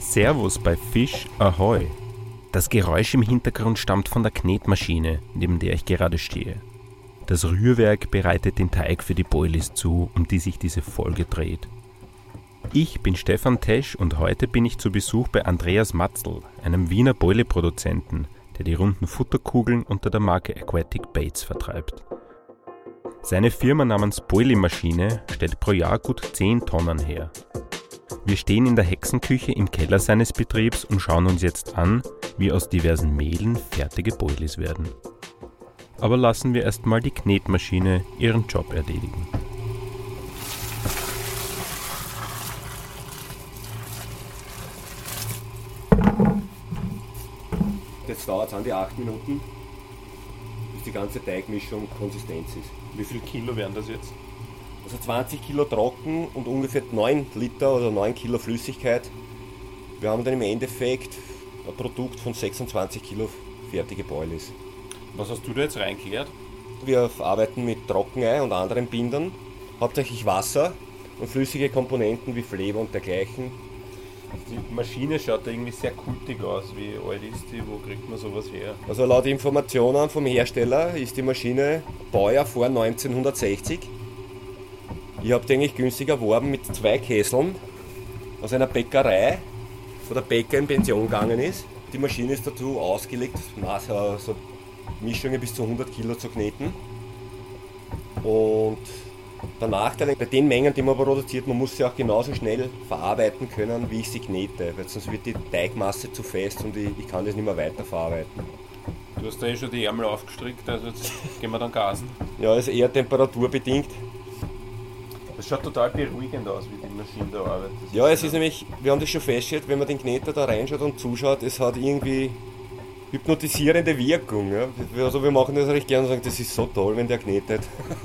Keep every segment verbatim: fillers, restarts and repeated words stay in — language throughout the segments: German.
Servus bei Fisch Ahoi. Das Geräusch im Hintergrund stammt von der Knetmaschine, neben der ich gerade stehe. Das Rührwerk bereitet den Teig für die Boilies zu, um die sich diese Folge dreht. Ich bin Stefan Tesch und heute bin ich zu Besuch bei Andreas Matzl, einem Wiener Boilie-Produzenten, der die runden Futterkugeln unter der Marke Aquatic Baits vertreibt. Seine Firma namens Boilie-Maschine stellt pro Jahr gut zehn Tonnen her. Wir stehen in der Hexenküche im Keller seines Betriebs und schauen uns jetzt an, wie aus diversen Mehlen fertige Boilies werden. Aber lassen wir erstmal die Knetmaschine ihren Job erledigen. Jetzt dauert es an die acht Minuten, bis die ganze Teigmischung Konsistenz ist. Wie viel Kilo wären das jetzt? Also zwanzig Kilo trocken und ungefähr neun Liter oder neun Kilo Flüssigkeit. Wir haben dann im Endeffekt ein Produkt von sechsundzwanzig Kilo fertige Boilies. Was hast du da jetzt reingekehrt? Wir arbeiten mit Trockenei und anderen Bindern, hauptsächlich Wasser und flüssige Komponenten wie Fleber und dergleichen. Die Maschine schaut da irgendwie sehr kultig aus. Wie alt ist die? Wo kriegt man sowas her? Also laut Informationen vom Hersteller ist die Maschine Baujahr vor neunzehnhundertsechzig. Ich habe die eigentlich günstig erworben mit zwei Kesseln aus einer Bäckerei, wo der Bäcker in Pension gegangen ist. Die Maschine ist dazu ausgelegt, so Mischungen bis zu hundert Kilo zu kneten. Und der Nachteil bei den Mengen, die man produziert, man muss sie auch genauso schnell verarbeiten können, wie ich sie knete, weil sonst wird die Teigmasse zu fest und ich, ich kann das nicht mehr weiter verarbeiten. Du hast da eh schon die Ärmel aufgestrickt, also jetzt gehen wir dann gasen. Ja, ist eher temperaturbedingt. Das schaut total beruhigend aus, wie die Maschine da arbeitet. Das ja, es ist nämlich, wir haben das schon festgestellt, wenn man den Kneter da reinschaut und zuschaut, es hat irgendwie hypnotisierende Wirkung. Ja? Also wir machen das recht gerne und sagen, das ist so toll, wenn der knetet.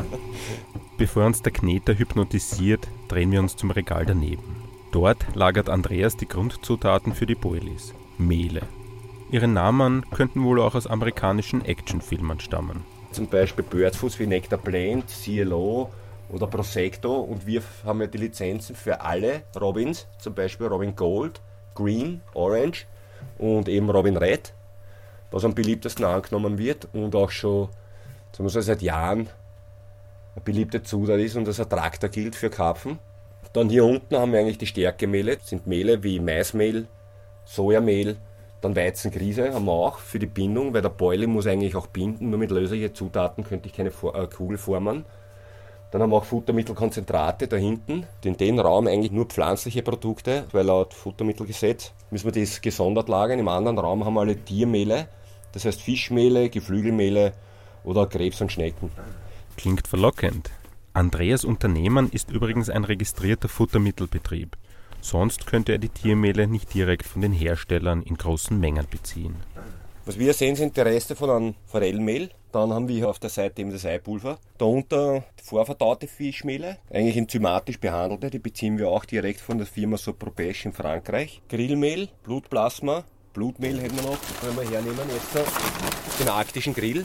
Bevor uns der Kneter hypnotisiert, drehen wir uns zum Regal daneben. Dort lagert Andreas die Grundzutaten für die Boilies. Mehle. Ihre Namen könnten wohl auch aus amerikanischen Actionfilmen stammen. Zum Beispiel Birdfoods wie Nectar Blend, C L O oder Prosecco, und wir haben ja die Lizenzen für alle Robins, zum Beispiel Robin Gold, Green, Orange und eben Robin Red, was am beliebtesten angenommen wird und auch schon sagen wir so, seit Jahren eine beliebte Zutat ist und als Attraktor gilt für Karpfen. Dann hier unten haben wir eigentlich die Stärkemehle, das sind Mehle wie Maismehl, Sojamehl, dann Weizengriese haben wir auch für die Bindung, weil der Boilie muss eigentlich auch binden, nur mit löslichen Zutaten könnte ich keine Kugel formen. Dann haben wir auch Futtermittelkonzentrate da hinten. In dem Raum eigentlich nur pflanzliche Produkte, weil laut Futtermittelgesetz müssen wir das gesondert lagern. Im anderen Raum haben wir alle Tiermehle, das heißt Fischmehle, Geflügelmehle oder Krebs und Schnecken. Klingt verlockend. Andreas Unternehmen ist übrigens ein registrierter Futtermittelbetrieb. Sonst könnte er die Tiermehle nicht direkt von den Herstellern in großen Mengen beziehen. Was wir sehen, sind die Reste von einem Forellenmehl. Dann haben wir hier auf der Seite eben das Eipulver. Darunter vorverdaute Fischmehle, eigentlich enzymatisch behandelte, die beziehen wir auch direkt von der Firma Soprobesch in Frankreich. Grillmehl, Blutplasma, Blutmehl hätten wir noch, können wir hernehmen. Jetzt den arktischen Grill,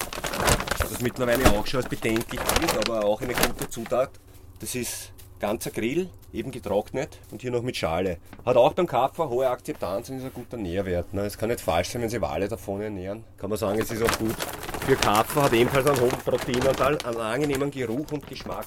das mittlerweile auch schon als bedenklich gilt, aber auch eine gute Zutat. Das ist ganzer Grill, eben getrocknet und hier noch mit Schale. Hat auch beim Karpfen hohe Akzeptanz und ist ein guter Nährwert. Ne? Es kann nicht falsch sein, wenn Sie Wale davon ernähren. Kann man sagen, es ist auch gut. Für Karpfen hat ebenfalls einen hohen Proteinanteil, einen angenehmen Geruch und Geschmack.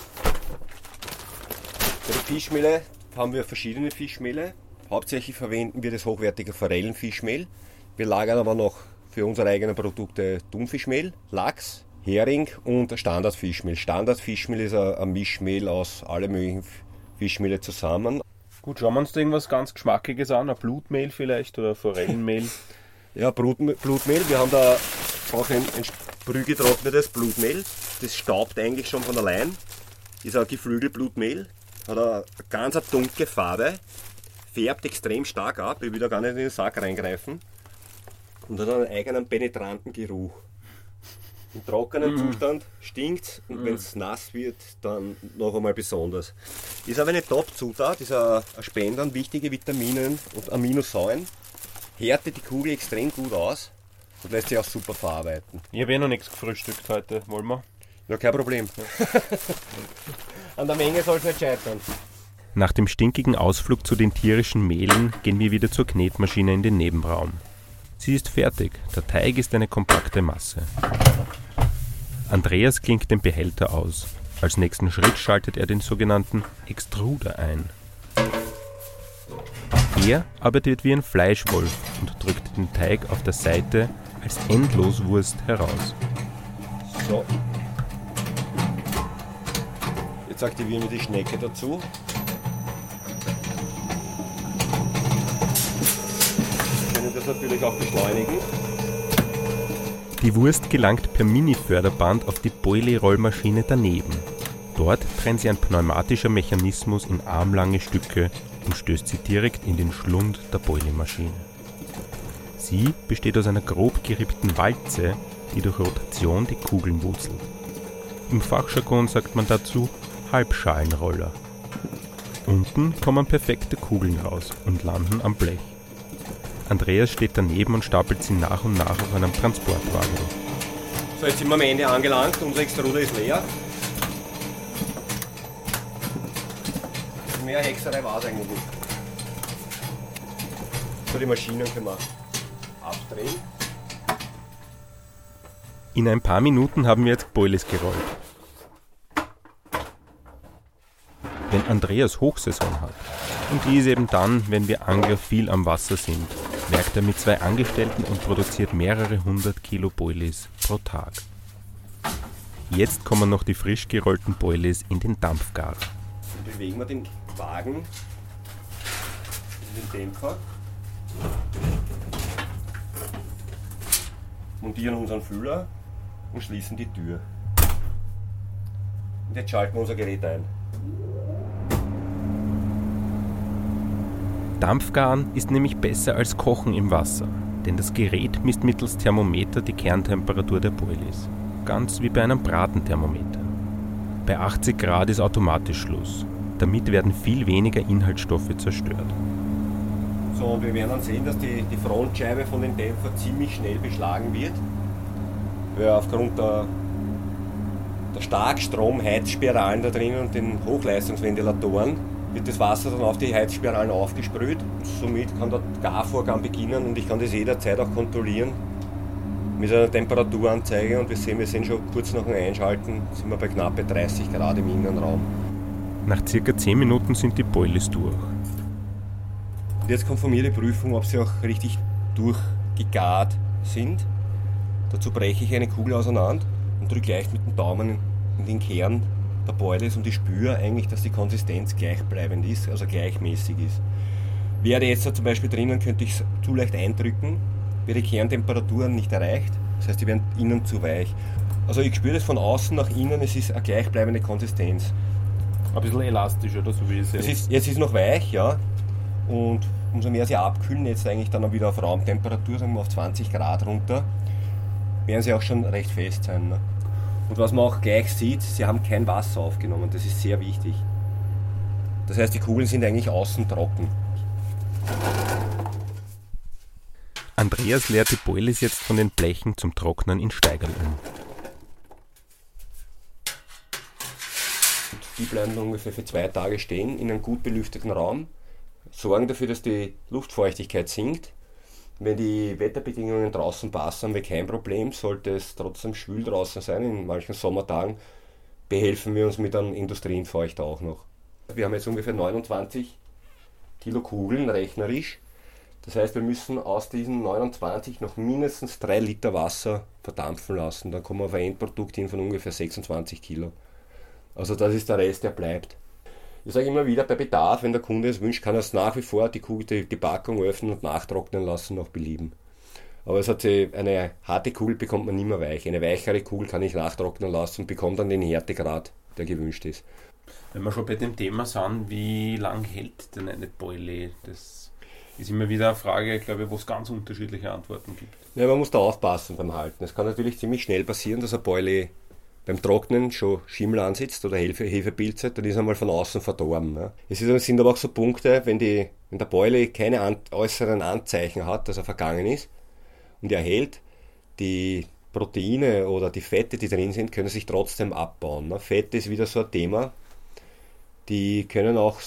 Für die Fischmehle haben wir verschiedene Fischmehle. Hauptsächlich verwenden wir das hochwertige Forellenfischmehl. Wir lagern aber noch für unsere eigenen Produkte Thunfischmehl, Lachs, Hering und Standardfischmehl. Standardfischmehl ist ein, ein Mischmehl aus allen möglichen Fischmehle zusammen. Gut, schauen wir uns da irgendwas ganz Geschmackiges an, ein Blutmehl vielleicht oder Forellenmehl. Ja, Blutmehl. Wir haben da auch ein, ein sprühgetrocknetes Blutmehl. Das staubt eigentlich schon von allein. Ist ein Geflügelblutmehl. Hat eine ganz eine dunkle Farbe. Färbt extrem stark ab. Ich will da gar nicht in den Sack reingreifen. Und hat einen eigenen penetranten Geruch. Im trockenen mm. Zustand stinkt und mm. wenn es nass wird, dann noch einmal besonders. Ist aber eine Top-Zutat, ist ein Spender an wichtige Vitamine und Aminosäuren. Härtet die Kugel extrem gut aus und lässt sich auch super verarbeiten. Ich habe eh noch nichts gefrühstückt heute, wollen wir? Ja, kein Problem. An der Menge soll es nicht scheitern. Nach dem stinkigen Ausflug zu den tierischen Mehlen gehen wir wieder zur Knetmaschine in den Nebenraum. Sie ist fertig, der Teig ist eine kompakte Masse. Andreas klinkt den Behälter aus. Als nächsten Schritt schaltet er den sogenannten Extruder ein. Er arbeitet wie ein Fleischwolf und drückt den Teig auf der Seite als Endloswurst heraus. So. Jetzt aktivieren wir die Schnecke dazu. Wir können das natürlich auch beschleunigen. Die Wurst gelangt per Mini-Förderband auf die Boilie-Rollmaschine daneben. Dort trennt sie ein pneumatischer Mechanismus in armlange Stücke und stößt sie direkt in den Schlund der Boilie-Maschine. Sie besteht aus einer grob gerippten Walze, die durch Rotation die Kugeln wurzelt. Im Fachjargon sagt man dazu Halbschalenroller. Unten kommen perfekte Kugeln raus und landen am Blech. Andreas steht daneben und stapelt sie nach und nach auf einem Transportwagen. So, jetzt sind wir am Ende angelangt, unser Extruder ist leer. Mehr Hexerei war es eigentlich nicht. So, die Maschinen können wir abdrehen. In ein paar Minuten haben wir jetzt Boilies gerollt. Wenn Andreas Hochsaison hat, und die ist eben dann, wenn wir Angler viel am Wasser sind, werkt er mit zwei Angestellten und produziert mehrere hundert Kilo Boilies pro Tag. Jetzt kommen noch die frisch gerollten Boilies in den Dampfgarer. Dann bewegen wir den Wagen in den Dämpfer, montieren unseren Füller und schließen die Tür. Und jetzt schalten wir unser Gerät ein. Dampfgaren ist nämlich besser als Kochen im Wasser, denn das Gerät misst mittels Thermometer die Kerntemperatur der Boilies, ganz wie bei einem Bratenthermometer. Bei achtzig Grad ist automatisch Schluss, damit werden viel weniger Inhaltsstoffe zerstört. So, und wir werden dann sehen, dass die, die Frontscheibe von den Dämpfer ziemlich schnell beschlagen wird, weil aufgrund der, der Starkstrom-Heizspiralen da drinnen und den Hochleistungsventilatoren wird das Wasser dann auf die Heizspiralen aufgesprüht. Somit kann der Garvorgang beginnen und ich kann das jederzeit auch kontrollieren mit einer Temperaturanzeige. Und wir sehen, wir sind schon kurz nach dem Einschalten, sind wir bei knapp dreißig Grad im Innenraum. Nach circa zehn Minuten sind die Boilies durch. Und jetzt kommt von mir die Prüfung, ob sie auch richtig durchgegart sind. Dazu breche ich eine Kugel auseinander und drücke gleich mit dem Daumen in den Kern der Boilies und ich spüre eigentlich, dass die Konsistenz gleichbleibend ist, also gleichmäßig ist. Wäre jetzt da zum Beispiel drinnen, könnte ich es zu leicht eindrücken, wäre die Kerntemperatur nicht erreicht, das heißt, die werden innen zu weich. Also ich spüre das von außen nach innen, es ist eine gleichbleibende Konsistenz. Ein bisschen elastisch oder so wie es es ist. Jetzt ist es noch weich, ja, und umso mehr sie abkühlen, jetzt eigentlich dann wieder auf Raumtemperatur, sagen wir auf zwanzig Grad runter, werden sie auch schon recht fest sein. Ne? Und was man auch gleich sieht, sie haben kein Wasser aufgenommen, das ist sehr wichtig. Das heißt, die Kugeln sind eigentlich außen trocken. Andreas leert die Boilies jetzt von den Blechen zum Trocknen in Steigerl um. Die bleiben ungefähr für zwei Tage stehen in einem gut belüfteten Raum, sorgen dafür, dass die Luftfeuchtigkeit sinkt. Wenn die Wetterbedingungen draußen passen, haben wir kein Problem. Sollte es trotzdem schwül draußen sein, in manchen Sommertagen, behelfen wir uns mit einem Industriefeuchter auch noch. Wir haben jetzt ungefähr neunundzwanzig Kilo Kugeln rechnerisch. Das heißt, wir müssen aus diesen neunundzwanzig noch mindestens drei Liter Wasser verdampfen lassen. Dann kommen wir auf ein Endprodukt hin von ungefähr sechsundzwanzig Kilo. Also das ist der Rest, der bleibt. Ich sage immer wieder, bei Bedarf, wenn der Kunde es wünscht, kann er es nach wie vor die, Kugel, die, die Packung öffnen und nachtrocknen lassen, nach Belieben. Aber es hat sie, eine harte Kugel bekommt man nicht mehr weich. Eine weichere Kugel kann ich nachtrocknen lassen und bekommt dann den Härtegrad, der gewünscht ist. Wenn wir schon bei dem Thema sind, wie lang hält denn eine Boilie? Das ist immer wieder eine Frage, glaube ich, wo es ganz unterschiedliche Antworten gibt. Ja, man muss da aufpassen beim Halten. Es kann natürlich ziemlich schnell passieren, dass eine Boilie beim Trocknen schon Schimmel ansitzt oder Hefe, Hefepilze, dann ist er mal von außen verdorben. Ja. Es sind aber auch so Punkte, wenn, die, wenn der Boilie keine an, äußeren Anzeichen hat, dass er vergangen ist und er hält, die Proteine oder die Fette, die drin sind, können sich trotzdem abbauen. Ne. Fette ist wieder so ein Thema, die können auch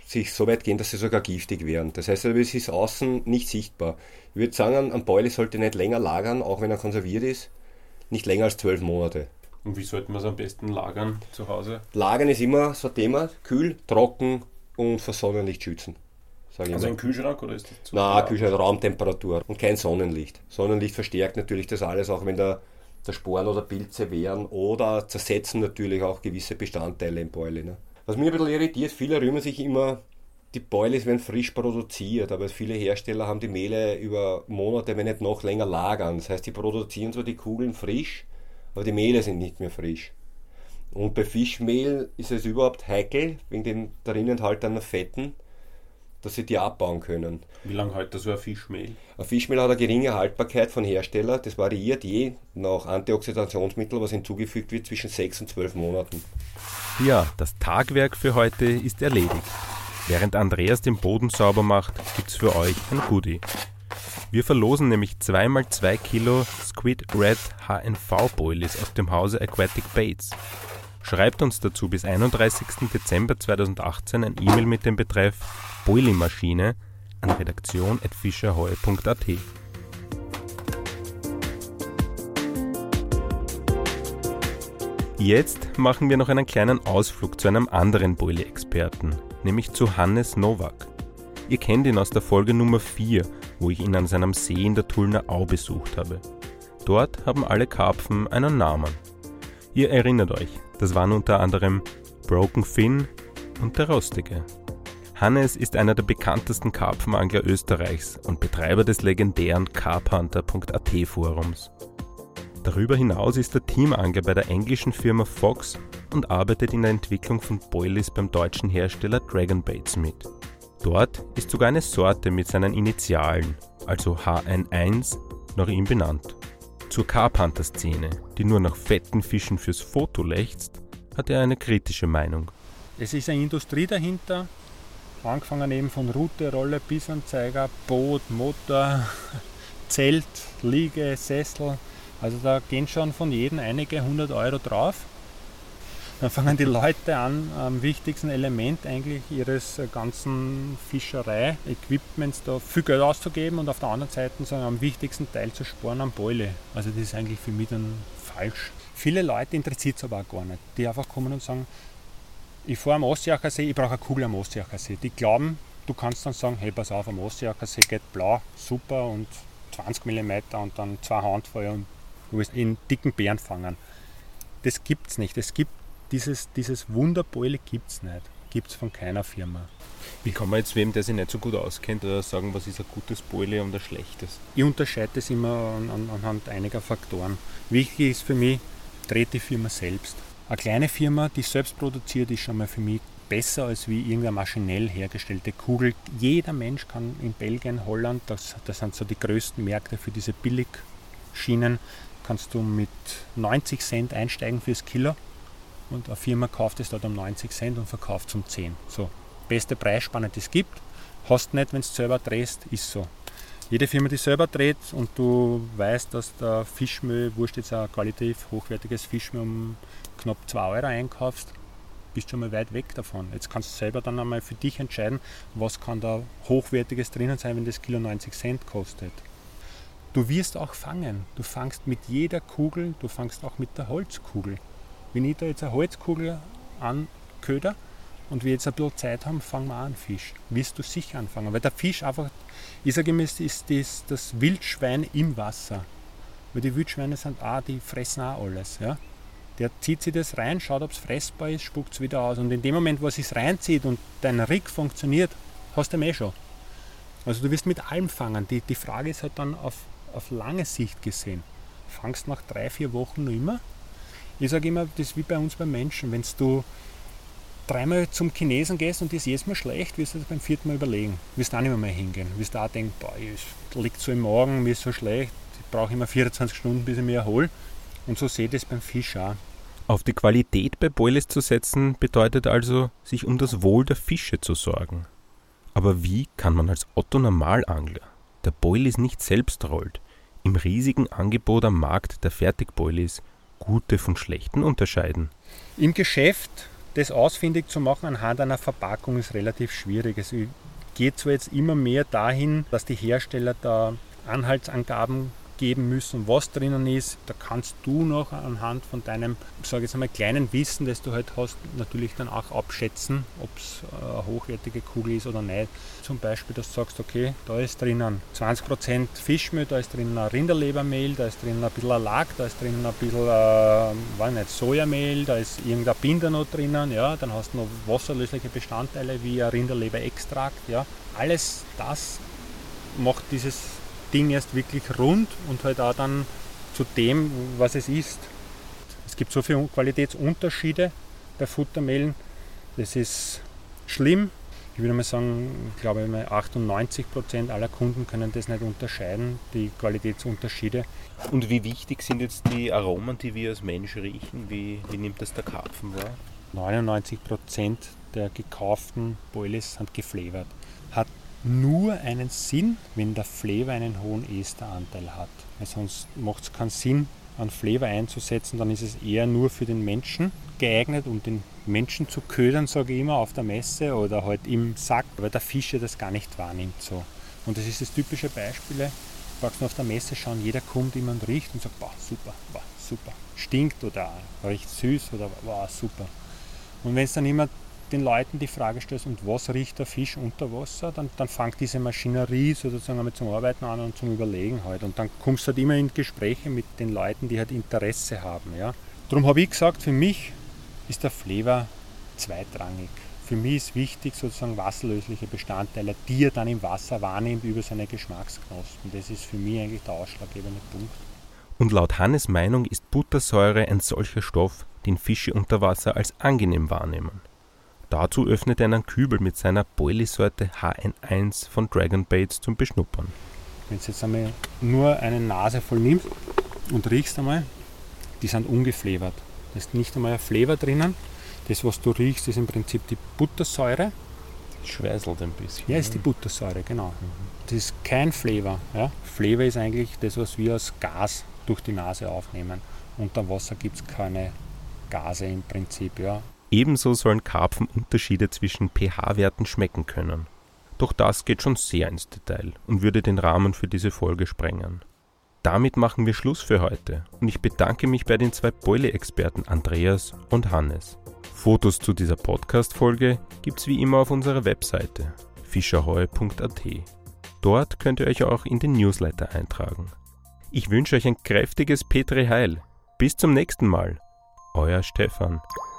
sich so weit gehen, dass sie sogar giftig wären. Das heißt, es ist außen nicht sichtbar. Ich würde sagen, ein Boilie sollte nicht länger lagern, auch wenn er konserviert ist, nicht länger als zwölf Monate. Und wie sollten wir es am besten lagern zu Hause? Lagern ist immer so ein Thema, kühl, trocken und vor Sonnenlicht schützen. Also ein Kühlschrank oder ist das zu? Nein, Kühlschrank, Raumtemperatur und kein Sonnenlicht. Sonnenlicht verstärkt natürlich das alles, auch wenn da der Sporen oder Pilze wären oder zersetzen natürlich auch gewisse Bestandteile im Boilie. Ne? Was mich ein bisschen irritiert, viele rühmen sich immer, die Boilies werden frisch produziert, aber viele Hersteller haben die Mehle über Monate, wenn nicht noch länger lagern. Das heißt, die produzieren so die Kugeln frisch, aber die Mehle sind nicht mehr frisch. Und bei Fischmehl ist es überhaupt heikel, wegen den darin enthaltenen Fetten, dass sie die abbauen können. Wie lange hält so ein Fischmehl? Ein Fischmehl hat eine geringe Haltbarkeit von Hersteller. Das variiert je nach Antioxidationsmittel, was hinzugefügt wird, zwischen sechs und zwölf Monaten. Ja, das Tagwerk für heute ist erledigt. Während Andreas den Boden sauber macht, gibt's für euch ein Goodie. Wir verlosen nämlich zwei mal zwei Kilo Squid Red H N V Boilies aus dem Hause Aquatic Baits. Schreibt uns dazu bis einunddreißigsten Dezember zweitausendachtzehn ein E-Mail mit dem Betreff Boilie-Maschine an redaktion at fischerheu punkt at. Jetzt machen wir noch einen kleinen Ausflug zu einem anderen Boilie-Experten, nämlich zu Hannes Nowak. Ihr kennt ihn aus der Folge Nummer vier, wo ich ihn an seinem See in der Tullner Au besucht habe. Dort haben alle Karpfen einen Namen. Ihr erinnert euch, das waren unter anderem Broken Fin und der Rostige. Hannes ist einer der bekanntesten Karpfenangler Österreichs und Betreiber des legendären carphunter punkt at Forums. Darüber hinaus ist er Teamangler bei der englischen Firma Fox und arbeitet in der Entwicklung von Boilies beim deutschen Hersteller Dragon Baits mit. Dort ist sogar eine Sorte mit seinen Initialen, also H N eins, nach ihm benannt. Zur Carphunter-Szene, die nur nach fetten Fischen fürs Foto lechzt, hat er eine kritische Meinung. Es ist eine Industrie dahinter, angefangen eben von Rute, Rolle, Bissanzeiger, Boot, Motor, Zelt, Liege, Sessel. Also da gehen schon von jedem einige hundert Euro drauf. Dann fangen die Leute an, am wichtigsten Element eigentlich ihres ganzen Fischerei-Equipments da viel Geld auszugeben und auf der anderen Seite sagen, am wichtigsten Teil zu sparen am Boilie. Also das ist eigentlich für mich dann falsch. Viele Leute interessiert es aber auch gar nicht, die einfach kommen und sagen, ich fahre am Ostseeacher See, ich brauche eine Kugel am Ostseeacher See. Die glauben, du kannst dann sagen, hey, pass auf, am Ostseeacher See geht blau, super und zwanzig Millimeter und dann zwei Handvoll und du willst in dicken Bären fangen. Das gibt es nicht. Es gibt dieses, dieses Wunderboilie gibt es nicht. Gibt es von keiner Firma. Wie kann man jetzt wem, der sich nicht so gut auskennt, sagen, was ist ein gutes Boilie und ein schlechtes? Ich unterscheide das immer an, an, anhand einiger Faktoren. Wichtig ist für mich, dreht die Firma selbst. Eine kleine Firma, die selbst produziert, ist schon mal für mich besser als wie irgendeine maschinell hergestellte Kugel. Jeder Mensch kann in Belgien, Holland, das, das sind so die größten Märkte für diese Billigschienen, kannst du mit neunzig Cent einsteigen fürs Kilo und eine Firma kauft es dort um neunzig Cent und verkauft es um zehn. So, beste Preisspanne, die es gibt. Hast nicht, wenn du es selber drehst, ist so. Jede Firma, die selber dreht und du weißt, dass der Fischmehl, wurscht jetzt ein qualitativ hochwertiges Fischmehl um knapp zwei Euro einkaufst, bist du schon mal weit weg davon. Jetzt kannst du selber dann einmal für dich entscheiden, was kann da Hochwertiges drinnen sein, wenn das Kilo neunzig Cent kostet. Du wirst auch fangen. Du fangst mit jeder Kugel, du fangst auch mit der Holzkugel. Wenn ich da jetzt eine Holzkugel anköder und wir jetzt ein bisschen Zeit haben, fangen wir auch einen Fisch. Wirst du sicher anfangen. Weil der Fisch einfach, ich sage immer, ist das, das Wildschwein im Wasser. Weil die Wildschweine sind auch, die fressen auch alles. Ja? Der zieht sich das rein, schaut, ob es fressbar ist, spuckt es wieder aus. Und in dem Moment, wo es sich reinzieht und dein Rig funktioniert, hast du ihn eh schon. Also du wirst mit allem fangen. Die, die Frage ist halt dann auf, auf lange Sicht gesehen. Fangst nach drei, vier Wochen noch immer? Ich sage immer, das ist wie bei uns beim Menschen. Wenn du dreimal zum Chinesen gehst und das ist jedes Mal schlecht, wirst du das beim vierten Mal überlegen. Wirst auch nicht mehr, mehr hingehen. Wirst auch denken, boah, es liegt so im Magen, mir ist so schlecht, ich brauche immer vierundzwanzig Stunden, bis ich mich erhole. Und so sehe ich das beim Fisch auch. Auf die Qualität bei Boilies zu setzen, bedeutet also, sich um das Wohl der Fische zu sorgen. Aber wie kann man als Otto-Normalangler, der Boilies nicht selbst rollt, im riesigen Angebot am Markt der Fertigboilies gute von schlechten unterscheiden? Im Geschäft das ausfindig zu machen anhand einer Verpackung ist relativ schwierig. Es geht zwar jetzt immer mehr dahin, dass die Hersteller da Anhaltsangaben geben müssen, was drinnen ist. Da kannst du noch anhand von deinem, sage ich jetzt einmal, kleinen Wissen, das du halt hast, natürlich dann auch abschätzen, ob es eine hochwertige Kugel ist oder nicht. Zum Beispiel, dass du sagst, okay, da ist drinnen zwanzig Prozent Fischmehl, da ist drinnen ein Rinderlebermehl, da ist drinnen ein bisschen Lack, da ist drinnen ein bisschen, äh, weiß nicht, Sojamehl, da ist irgendein Binder noch drinnen, ja, dann hast du noch wasserlösliche Bestandteile wie ein Rinderleberextrakt, ja. Alles das macht dieses Ding erst wirklich rund und halt auch dann zu dem, was es ist. Es gibt so viele Qualitätsunterschiede bei Futtermehlen, das ist schlimm. Ich würde mal sagen, ich glaube, achtundneunzig Prozent aller Kunden können das nicht unterscheiden, die Qualitätsunterschiede. Und wie wichtig sind jetzt die Aromen, die wir als Mensch riechen? Wie, wie nimmt das der Karpfen wahr? neunundneunzig Prozent der gekauften Boilies sind geflavert. Hat nur einen Sinn, wenn der Flavor einen hohen Esteranteil hat. Weil sonst macht es keinen Sinn, einen Flavor einzusetzen, dann ist es eher nur für den Menschen geeignet, um den Menschen zu ködern, sage ich immer, auf der Messe oder halt im Sack, weil der Fisch ja das gar nicht wahrnimmt. So. Und das ist das typische Beispiel, du kannst auf der Messe schauen, jeder kommt immer und riecht und sagt, boah, super, boah, super, stinkt oder riecht süß oder boah, super. Und wenn es dann immer den Leuten die Frage stellst, und was riecht der Fisch unter Wasser, dann, dann fängt diese Maschinerie sozusagen einmal zum Arbeiten an und zum Überlegen halt. Und dann kommst du halt immer in Gespräche mit den Leuten, die halt Interesse haben. Ja. Darum habe ich gesagt, für mich ist der Flavor zweitrangig. Für mich ist wichtig sozusagen wasserlösliche Bestandteile, die er dann im Wasser wahrnimmt über seine Geschmacksknospen. Das ist für mich eigentlich der ausschlaggebende Punkt. Und laut Hannes Meinung ist Buttersäure ein solcher Stoff, den Fische unter Wasser als angenehm wahrnehmen. Dazu öffnet er einen Kübel mit seiner Boilie-Sorte H N eins von Dragon Baits zum Beschnuppern. Wenn du jetzt einmal nur eine Nase voll nimmst und riechst einmal, die sind ungeflavert. Da ist nicht einmal ein Flavor drinnen. Das, was du riechst, ist im Prinzip die Buttersäure. Schweißelt ein bisschen. Ja, ist die Buttersäure, genau. Das ist kein Flavor. Ja. Flavor ist eigentlich das, was wir als Gas durch die Nase aufnehmen. Unter Wasser gibt es keine Gase im Prinzip, ja. Ebenso sollen Karpfen Unterschiede zwischen pH-Werten schmecken können. Doch das geht schon sehr ins Detail und würde den Rahmen für diese Folge sprengen. Damit machen wir Schluss für heute und ich bedanke mich bei den zwei Boilie-Experten Andreas und Hannes. Fotos zu dieser Podcast-Folge gibt's wie immer auf unserer Webseite fischerheu punkt a t. Dort könnt ihr euch auch in den Newsletter eintragen. Ich wünsche euch ein kräftiges Petri Heil. Bis zum nächsten Mal. Euer Stefan.